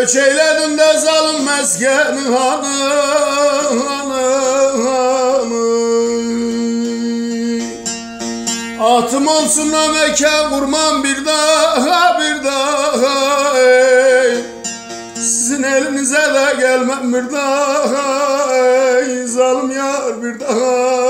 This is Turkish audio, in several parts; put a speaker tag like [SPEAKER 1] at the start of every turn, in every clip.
[SPEAKER 1] Göç eyledin de zalim meskenin hanı. Atım olsun da mekan kurmam bir daha bir daha Sizin elinize de gelmem bir daha zalim yar bir daha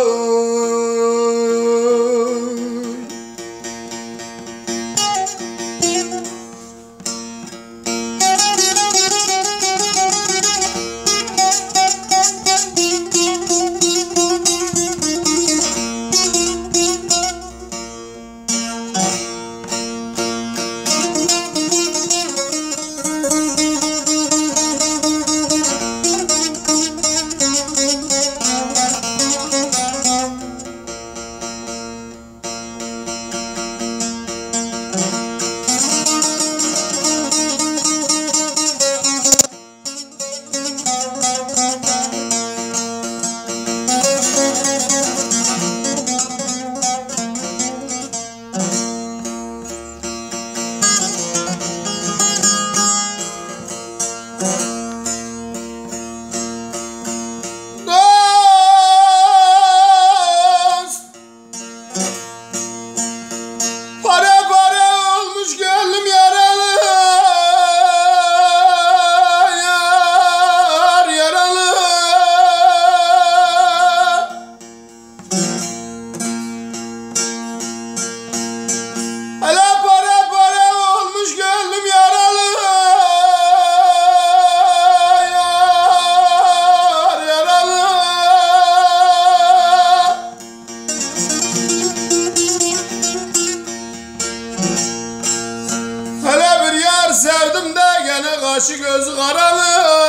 [SPEAKER 1] Sevdim de gene kaşı gözü karalı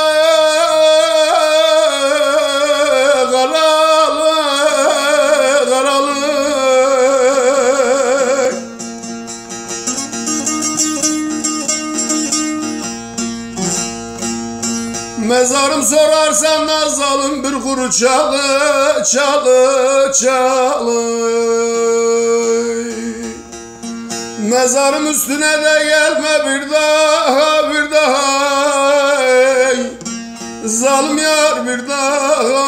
[SPEAKER 1] Karalı Karalı Mezarım sorarsan da zalim bir kuru çalı Çalı çalı Mezarım üstüne de gelme bir daha bir daha Zalim yar bir daha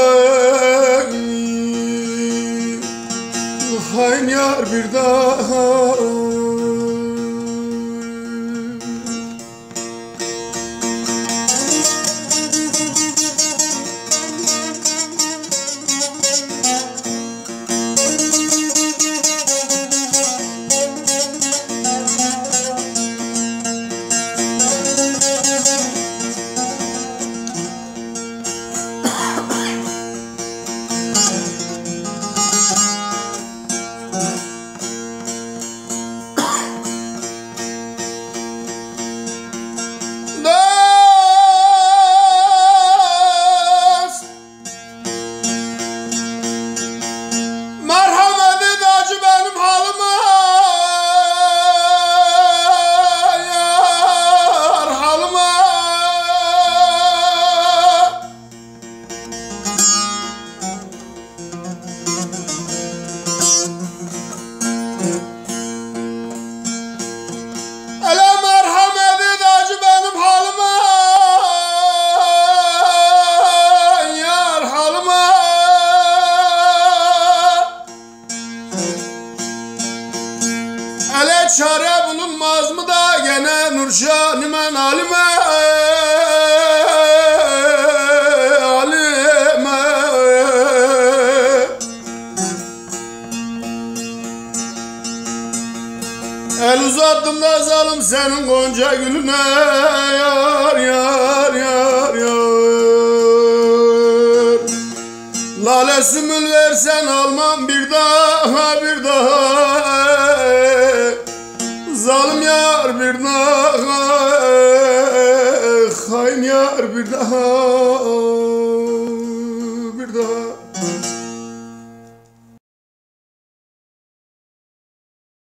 [SPEAKER 1] Hain yar bir daha Çare bulunmaz mı da gene Nurşan'ımen halime halime El uzattım da zalim senin gonca gülüne yar yar yar yar Lale sümül versen almam bir daha bir daha Zalim yar bir daha, hain yar bir daha